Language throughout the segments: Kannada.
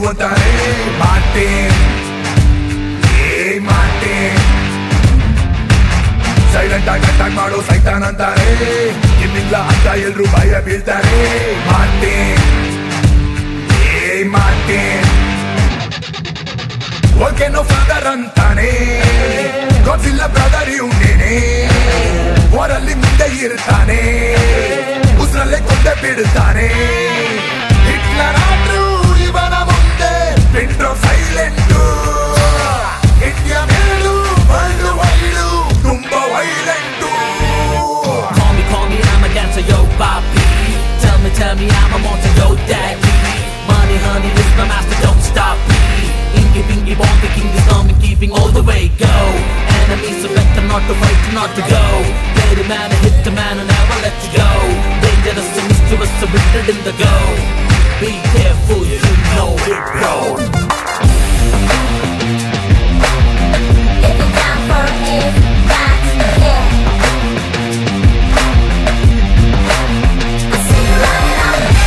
ಅಂತಾರೆ ಮಾರ್ಟಿನ್ ಮಾರ್ಟಿನ್ ಸೈಲೆಂಟ್ ಆಗಿ ಅಟ್ಯಾಕ್ ಮಾಡೋ ಸೈತಾನ್ ಅಂತಾರೆ ಇನ್ನಿಲ್ಲ ಅಂತ ಎಲ್ರು ಭಯ ಬೀಳ್ತಾರೆ ಮಾರ್ಟಿನ್ ಮಾರ್ಟಿನ್ ಓಕೆನೋ ಫಾದರ್ ಅಂತಾನೆ ಗೊತ್ತಿಲ್ಲ ಬ್ರದರ್ ಇವನೇನೆ ಓರಲ್ಲಿ ಮುಂದೆ ಇರ್ತಾನೆ ಉಸಿರಲ್ಲೇ ಕೊಂದೆ ಬಿಡ್ತಾನೆ ಹಿಟ್ಲರ್ ಆದ್ರೂ ಇವನ ಮುಂದೆ ಬಿಟ್ರೋ ಸೈಲೆಂಟು ಇಂಡಿಯಾ ಮೇಲು ವರ್ಲ್ಡ್ ವೈಡು ತುಂಬಾ violent Call me, I'm a dancer, yo, Bobby. Tell me, I'm a monster, yo, daddy. Money, honey, this my master, don't stop me. Ingy, bingy, bongy, king is coming, keeping all the way, go. Enemies are better not to fight, not to go. Play the man and hit the man and never let you go. Dangerous and mischievous, so wicked in the go. Be careful, you know it, bro. If you're down for it, that's it. I see you running on the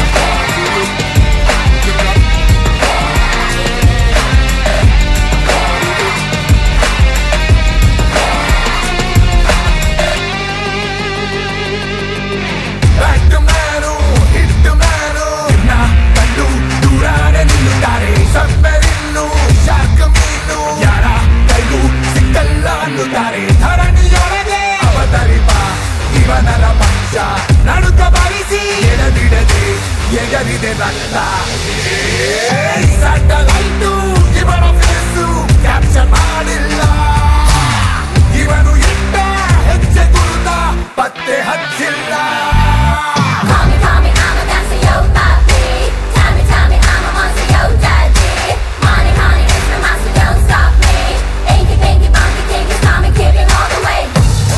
Back to manu, hit to manu. Na kandu durane nilluttare. Submarinu, shark meenu. Yara kaigu sikkalla annutare. Dharaniyolage avadaripa ivanara paksha. Naduka barisi ಎಡಬಿಡದೆ ಎಗರಿದೆ ರಕ್ತ ಸ್ಯಾಟಲೈಟು ಇವನ ಫೇಸು ಕ್ಯಾಪ್ಚರ್ ಮಾಡಿಲ್ಲ ಇವನು ಇಟ್ಟ ಹೆಜ್ಜೆ ಗುರುತ ಪತ್ತೆ ಹಚ್ಚಿಲ್ಲ Call me, I'm a dancer, yo, Bobby. Tell me, I'm a monster, yo, daddy. Money, honey, it's my master, don't stop me. Inky, pinky, bonky, king is coming, keeping all the way.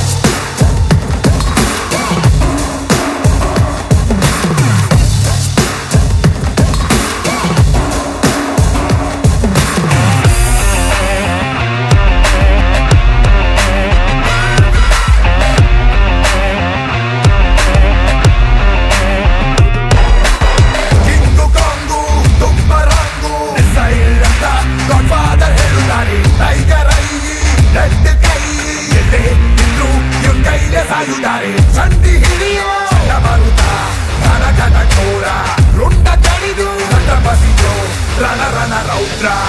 King Kong ತುಂಬರಂಗು ಸೈಲ್ ಅಂತ ಗಾಡ್ ಫಾದರ್ ಹೇಳುತ್ತಾರೆ ಟೈಗರ್ ಐ ರೆಡ್ ಕೈ ಎಲ್ಲೇ ಇದ್ರು ಇವ್ರ ಕೈಲೇ ಸಾಯುತ್ತಾರೆ ಸಂಧಿ ಹಿಡಿಯೋ ಚಂಡಮಾರುತ ಘನ ಘನ ಘೋರ ರುಂಡ ಕಡಿದು ನಟ ಬಸಿಯೋ ರಣ ರಣ ರೌದ್ರ